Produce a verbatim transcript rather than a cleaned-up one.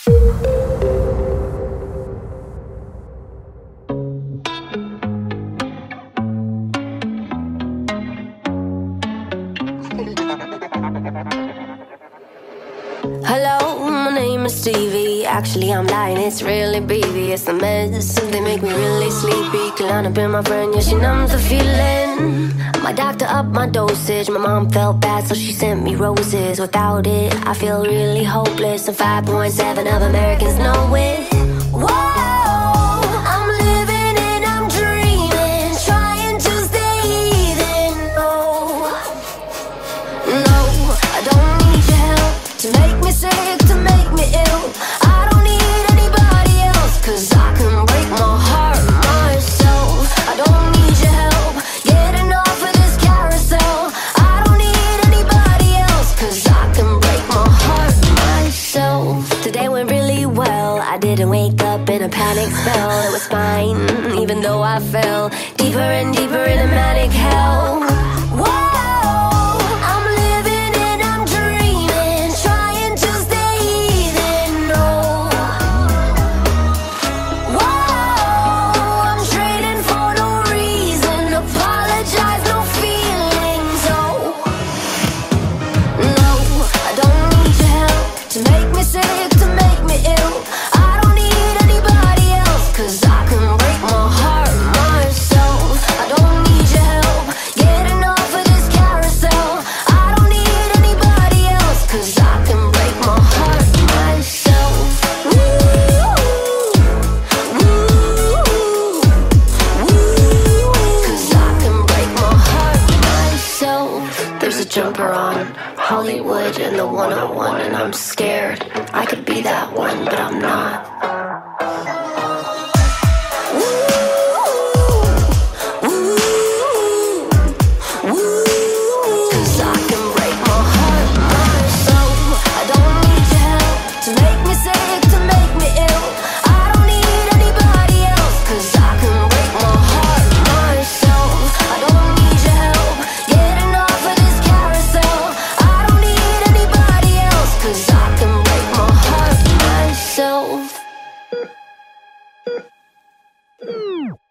Hello, my name is Stevie. Actually, I'm lying, it's really B B. It's the meds, they make me really sleepy. Klonopin, my friend, yeah, she numbs the feeling. My doctor upped my dosage. My mom felt bad, so she sent me roses. Without it, I feel really hopeless. And five point seven of Americans know it. Whoa! To make me sick, to make me ill. I don't need anybody else, cause I can break my heart myself. I don't need your help getting off of this carousel. I don't need anybody else, cause I can break my heart myself. Today went really well. I didn't wake up in a panic spell. It was fine, even though I fell deeper and deeper in a manic hell. Whoa! To make me sick, to make me ill. I don't need anybody else, cause I can break my heart myself. I don't need your help getting off of this carousel. I don't need anybody else, cause I can break my heart myself. Woo, woo, woo, cause I can break my heart myself. There's a jumper on Hollywood and the one oh one, and I'm scared. I could be that one, but I'm not. Cause I can break my heart myself. I don't need your help to make me sick, to make me ill. I don't need anybody else, cause I can break my heart myself. I don't need your help getting off of this carousel. I don't need anybody else, cause I can break my heart myself.